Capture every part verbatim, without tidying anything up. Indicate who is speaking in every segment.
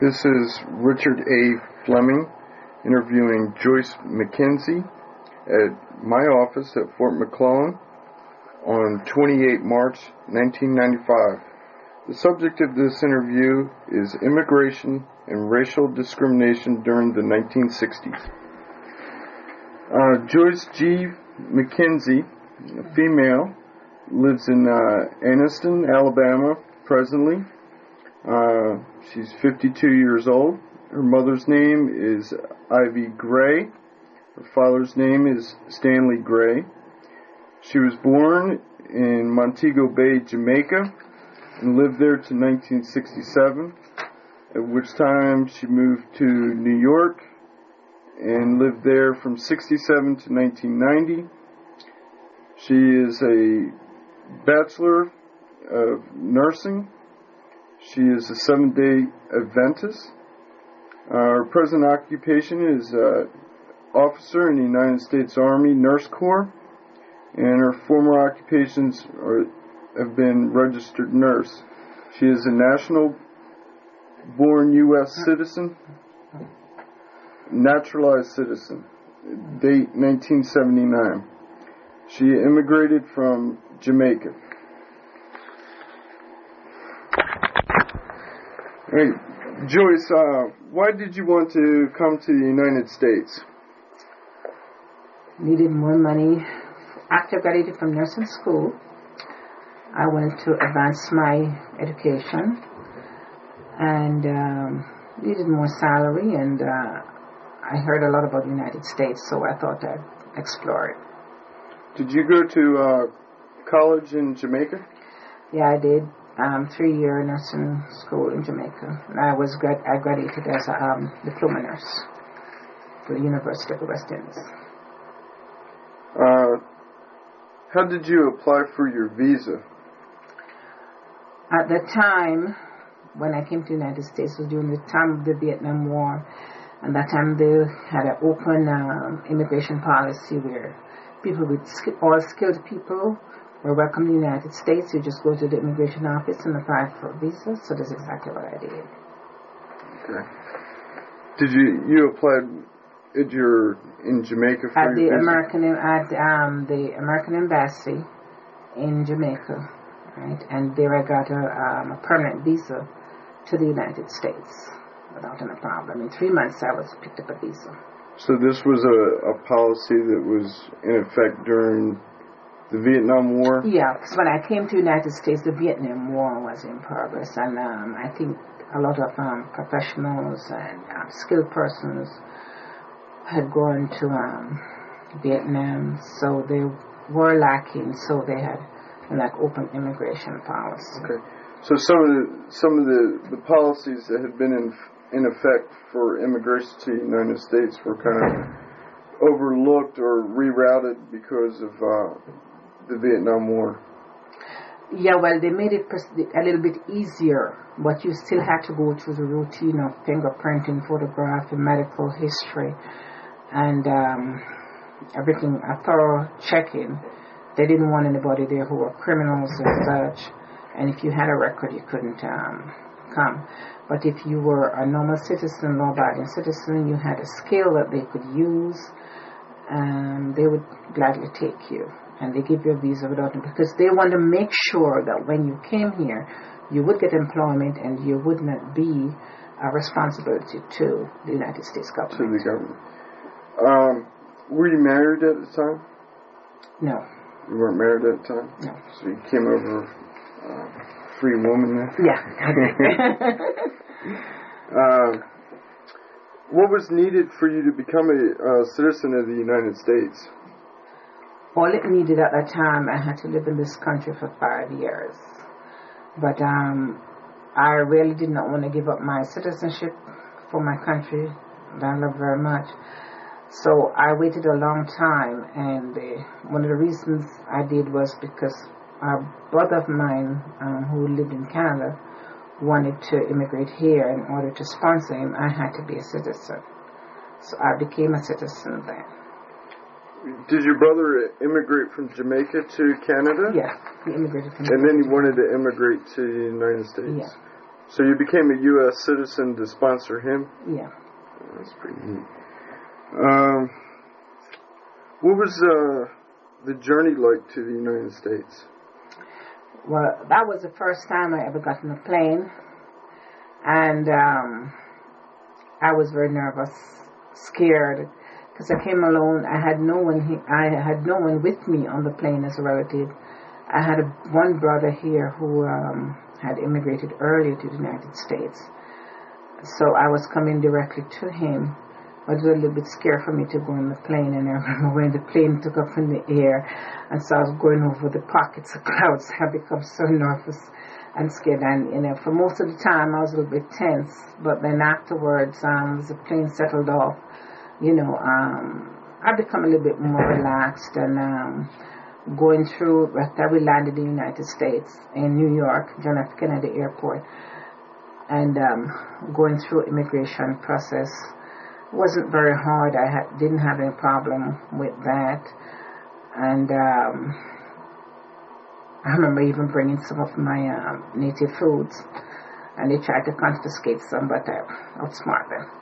Speaker 1: This is Richard A. Fleming interviewing Joyce McKenzie at my office at Fort McClellan on twenty-eighth of March nineteen ninety-five. The subject of this interview is immigration and racial discrimination during the nineteen sixties. Uh, Joyce G. McKenzie, a female, lives in uh, Anniston, Alabama, presently. Uh, she's fifty-two years old. Her mother's name is Ivy Gray. Her father's name is Stanley Gray. She was born in Montego Bay, Jamaica, and lived there to nineteen sixty-seven, at which time she moved to New York and lived there from sixty-seven to nineteen ninety. She is a Bachelor of Nursing. She is a Seventh-day Adventist. Uh, her present occupation is uh, officer in the United States Army Nurse Corps, and her former occupations are, have been registered nurse. She is a national-born U S citizen, naturalized citizen, date nineteen seventy-nine. She immigrated from Jamaica. Hey, Joyce, uh, why did you want to come to the United States?
Speaker 2: Needed more money. After I graduated from nursing school, I wanted to advance my education and um, needed more salary, and uh, I heard a lot about the United States, so I thought I'd explore it.
Speaker 1: Did you go to uh, college in Jamaica?
Speaker 2: Yeah, I did. Um, three-year nursing school in Jamaica. And I was grad- I graduated as a um, diploma nurse for the University of the West Indies.
Speaker 1: Uh, how did you apply for your visa?
Speaker 2: At the time, when I came to the United States, it was during the time of the Vietnam War. And that time they had an open um, immigration policy where people with sk- all skilled people were welcome to the United States. You just go to the immigration office and apply for a visa. So that's exactly what I did.
Speaker 1: Okay. Did you you applied at your in Jamaica for
Speaker 2: at
Speaker 1: your
Speaker 2: the
Speaker 1: visa?
Speaker 2: American at um, the American Embassy in Jamaica, right? And there I got a, um, a permanent visa to the United States without any problem. In three months, I was picked up a visa.
Speaker 1: So this was a, a policy that was in effect during the Vietnam War?
Speaker 2: Yeah, because when I came to the United States, the Vietnam War was in progress, and um, I think a lot of um, professionals and um, skilled persons had gone to um, Vietnam, so they were lacking, so they had like open immigration policy.
Speaker 1: Okay, so some of the some of the, the policies that had been in in effect for immigration to the United States were kind of overlooked or rerouted because of uh, the Vietnam War.
Speaker 2: Yeah, well, they made it a little bit easier, but you still had to go through the routine of fingerprinting, photographing, medical history, and um, everything, a thorough checking. They didn't want anybody there who were criminals and such, and if you had a record, you couldn't um, come. But if you were a normal citizen, law-abiding citizen, you had a skill that they could use, and they would gladly take you. And they give you a visa without it because they want to make sure that when you came here, you would get employment and you would not be a responsibility to the United States government.
Speaker 1: To the government. Um, were you married at the time?
Speaker 2: No.
Speaker 1: You weren't married at the time?
Speaker 2: No.
Speaker 1: So you came over uh, free woman then?
Speaker 2: Yeah, I did.
Speaker 1: uh, what was needed for you to become a uh, citizen of the United States?
Speaker 2: All it needed at that time, I had to live in this country for five years. But um, I really did not want to give up my citizenship for my country that I love very much. So I waited a long time, and uh, one of the reasons I did was because a brother of mine um, who lived in Canada wanted to immigrate here. In order to sponsor him, I had to be a citizen. So I became a citizen then.
Speaker 1: Did your brother immigrate from Jamaica to Canada?
Speaker 2: Yeah, he immigrated from
Speaker 1: And then he
Speaker 2: Jamaica.
Speaker 1: wanted to immigrate to the United States.
Speaker 2: Yeah.
Speaker 1: So you became a U S citizen to sponsor him?
Speaker 2: Yeah.
Speaker 1: Oh, that's pretty neat. Um, what was uh, the journey like to the United States?
Speaker 2: Well, that was the first time I ever got on a plane, and um, I was very nervous, scared, because I came alone. I had no one. He, I had no one with me on the plane as a relative. I had a, one brother here who um, had immigrated early to the United States, so I was coming directly to him. But it was a little bit scary for me to go on the plane, and I remember when the plane took up in the air, and so I was going over the pockets of clouds. I become so nervous and scared, and you know, for most of the time I was a little bit tense. But then afterwards, um, as the plane settled off, you know, um, I become a little bit more relaxed, and um, going through. After we landed in the United States in New York, John F. Kennedy Airport, and um, going through immigration process. Wasn't very hard. I had, didn't have any problem with that, and um, I remember even bringing some of my um, native foods, and they tried to confiscate some, but I outsmart them.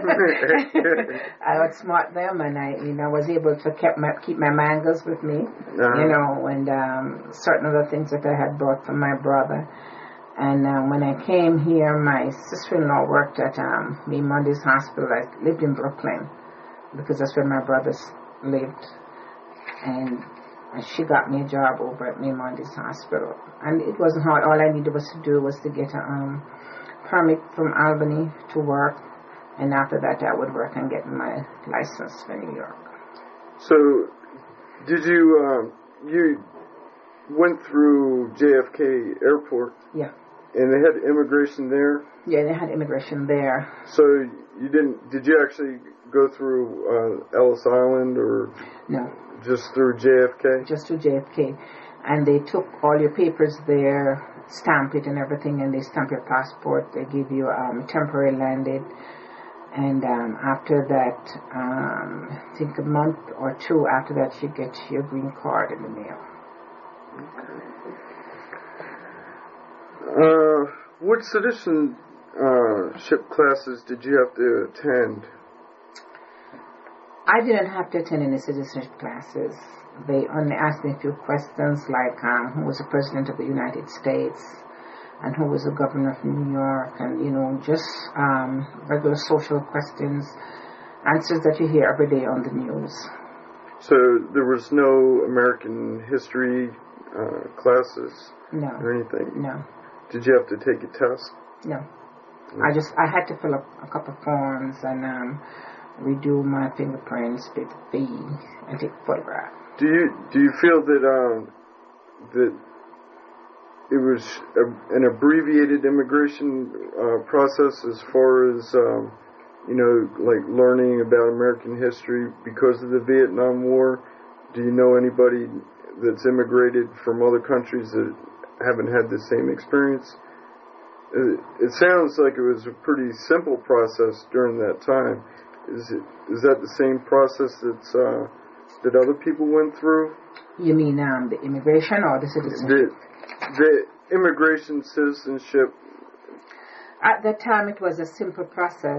Speaker 2: I outsmart them, and I, you know, was able to keep my keep my mangoes with me, uh-huh. you know, and um, certain other things that I had brought from my brother. And uh, when I came here, my sister-in-law worked at um, Maimondes Hospital. I lived in Brooklyn because that's where my brothers lived. And she got me a job over at Maimondes Hospital. And it wasn't hard. All I needed was to do was to get a um, permit from Albany to work. And after that, I would work and get my license for New York.
Speaker 1: So, did you, um, you went through J F K Airport?
Speaker 2: Yeah.
Speaker 1: And they had immigration there?
Speaker 2: Yeah, they had immigration there.
Speaker 1: So you didn't, did you actually go through uh, Ellis Island or?
Speaker 2: No.
Speaker 1: Just through J F K?
Speaker 2: Just through J F K. And they took all your papers there, stamp it and everything, and they stamp your passport. They give you um, temporary landed. And um, after that, um, I think a month or two after that, you get your green card in the mail.
Speaker 1: Okay. Uh, what citizenship uh, classes did you have to attend?
Speaker 2: I didn't have to attend any citizenship classes. They only asked me a few questions like um, who was the President of the United States and who was the Governor of New York, and, you know, just um, regular social questions, answers that you hear every day on the news.
Speaker 1: So there was no American history uh, classes
Speaker 2: no.
Speaker 1: or anything?
Speaker 2: No.
Speaker 1: Did you have to take a test?
Speaker 2: No. Mm. I just, I had to fill up a couple of forms and um, redo my fingerprints, pay the fee, and take a photograph.
Speaker 1: Do you do you feel that um, that it was a, an abbreviated immigration uh, process as far as um, you know, like learning about American history because of the Vietnam War? Do you know anybody that's immigrated from other countries that haven't had the same experience? It, it sounds like it was a pretty simple process during that time. Is it is that the same process that's uh, that other people went through?
Speaker 2: You mean um, the immigration or the citizenship?
Speaker 1: The, the immigration citizenship.
Speaker 2: At that time, it was a simple process.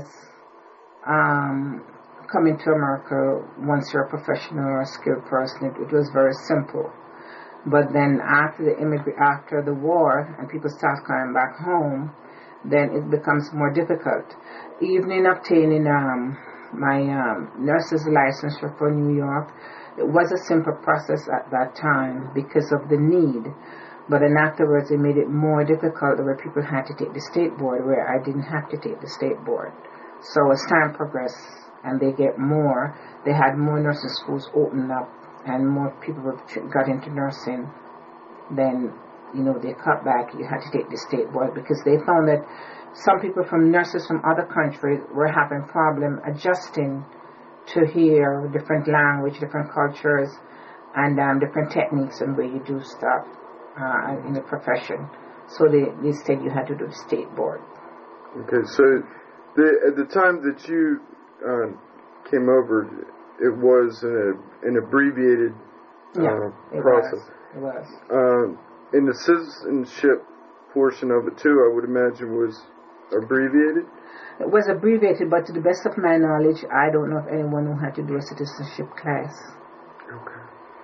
Speaker 2: Um, coming to America, once you're a professional or a skilled person, it, it was very simple. But then after the immigra- after the war and people start coming back home, then it becomes more difficult. Even in obtaining um, my um, nurse's license for New York, it was a simple process at that time because of the need. But then afterwards, it made it more difficult where people had to take the state board, where I didn't have to take the state board. So as time progressed and they get more, they had more nursing schools opened up and more people got into nursing, then, you know, they cut back. You had to take the state board because they found that some people from nurses from other countries were having problem adjusting to hear different language, different cultures, and um, different techniques and way you do stuff uh, in the profession. So they, they said you had to do the state board.
Speaker 1: Okay, so the, at the time that you uh, came over, it was an, an abbreviated uh,
Speaker 2: yeah, it
Speaker 1: process.
Speaker 2: Was. It was.
Speaker 1: Uh, in the citizenship portion of it too, I would imagine, was abbreviated?
Speaker 2: It was abbreviated, but to the best of my knowledge, I don't know of anyone who had to do a citizenship class.
Speaker 1: Okay.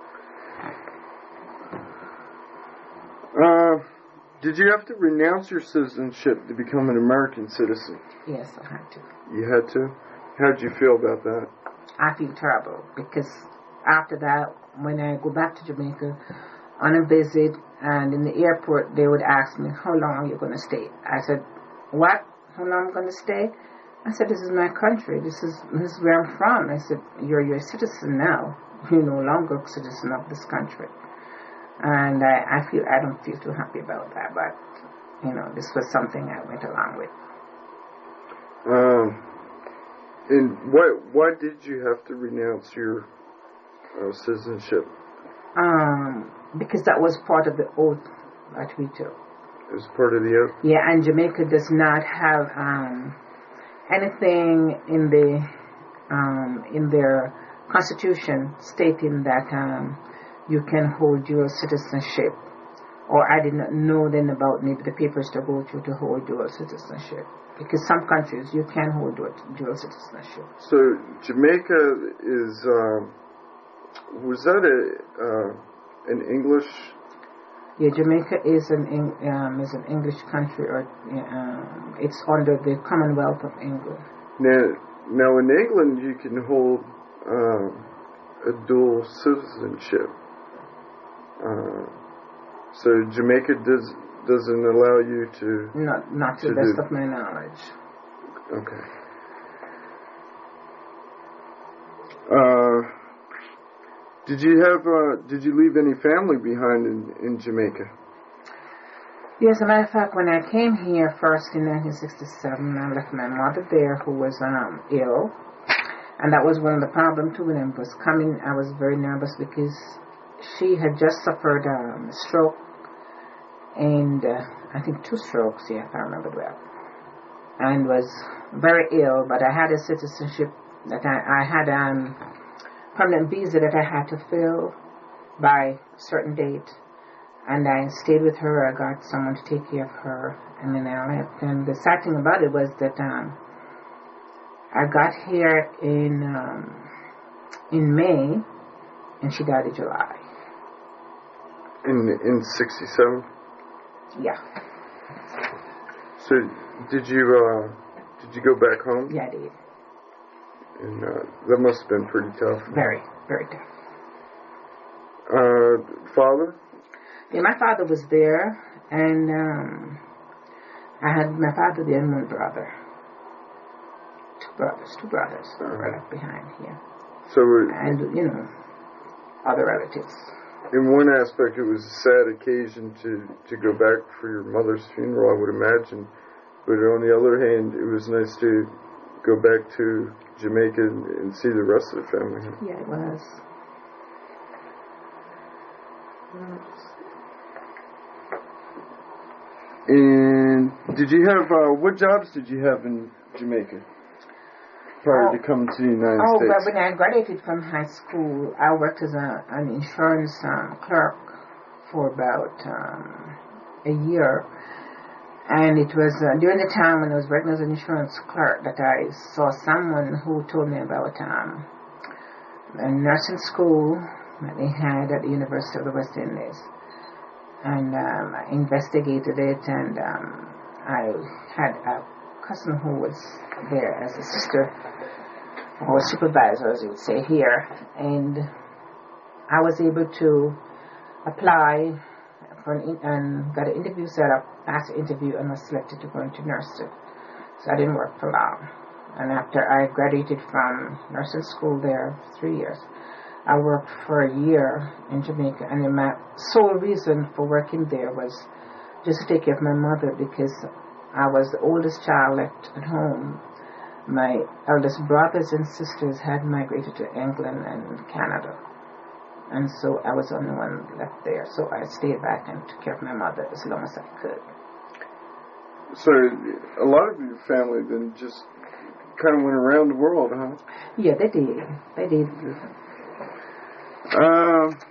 Speaker 1: Uh, did you have to renounce your citizenship to become an American citizen?
Speaker 2: Yes, I had to.
Speaker 1: You had to? How did you feel about that?
Speaker 2: I feel terrible because after that, when I go back to Jamaica on a visit and in the airport, they would ask me, how long are you going to stay? I said, what? How long am I going to stay? I said, this is my country. This is this is where I'm from. I said, you're you're a citizen now. You're no longer a citizen of this country. And I, I feel I don't feel too happy about that, but you know, this was something I went along with.
Speaker 1: Um, and why why did you have to renounce your uh, citizenship?
Speaker 2: Um, because that was part of the oath that we took.
Speaker 1: As part of the oath?
Speaker 2: Yeah, and Jamaica does not have um, anything in the um, in their constitution stating that um, you can hold dual citizenship. Or I did not know then about maybe the papers to go through to hold dual citizenship. Because some countries you can hold dual, dual citizenship.
Speaker 1: So Jamaica is, um, was that a uh, an English?
Speaker 2: Yeah, Jamaica is an um, is an English country, or um, it's under the Commonwealth of England.
Speaker 1: Now, now in England you can hold um, a dual citizenship. Uh, so Jamaica does doesn't allow you to.
Speaker 2: Not not to, to the best do. of my knowledge.
Speaker 1: Okay. Uh, did you have uh, did you leave any family behind in, in Jamaica?
Speaker 2: Yes, as a matter of fact, when I came here first in nineteen sixty-seven, I left my mother there, who was um, ill, and that was one of the problems too. When I was coming, I was very nervous because she had just suffered um, a stroke, and uh, I think two strokes, yeah, if I remember well, and was very ill. But I had a citizenship that I, I had a um, permanent visa that I had to fill by a certain date, and I stayed with her. I got someone to take care of her, and then I left. And the sad thing about it was that um, I got here in um, in May, and she died in July.
Speaker 1: In in sixty-seven.
Speaker 2: Yeah.
Speaker 1: So did you uh, did you go back home?
Speaker 2: Yeah, I did.
Speaker 1: And uh, that must have been pretty tough.
Speaker 2: Very, very tough.
Speaker 1: Uh, father?
Speaker 2: Yeah, my father was there, and um, I had my father there and one brother. Two brothers, two brothers uh, were left behind here.
Speaker 1: So, uh,
Speaker 2: and you know, other relatives.
Speaker 1: In one aspect, it was a sad occasion to, to go back for your mother's funeral, I would imagine. But on the other hand, it was nice to go back to Jamaica and, and see the rest of the family.
Speaker 2: Yeah, it was.
Speaker 1: And did you have, uh, what jobs did you have in Jamaica prior
Speaker 2: oh,
Speaker 1: to coming to the United
Speaker 2: oh,
Speaker 1: States?
Speaker 2: Oh, well, when I graduated from high school, I worked as a, an insurance um, clerk for about um, a year. And it was uh, during the time when I was working as an insurance clerk that I saw someone who told me about um, a nursing school that they had at the University of the West Indies. And um, I investigated it, and um, I had a cousin who was there as a sister or supervisor, as you would say here. And I was able to apply for an in- and got an interview set up, passed the interview, and was selected to go into nursing. So I didn't work for long. And after I graduated from nursing school there, three years, I worked for a year in Jamaica. And then my sole reason for working there was just to take care of my mother, because I was the oldest child left at home. My eldest brothers and sisters had migrated to England and Canada. And so I was the only one left there. So I stayed back and took care of my mother as long as I could.
Speaker 1: So a lot of your family then just kind of went around the world, huh?
Speaker 2: Yeah, they did. They did.
Speaker 1: Um...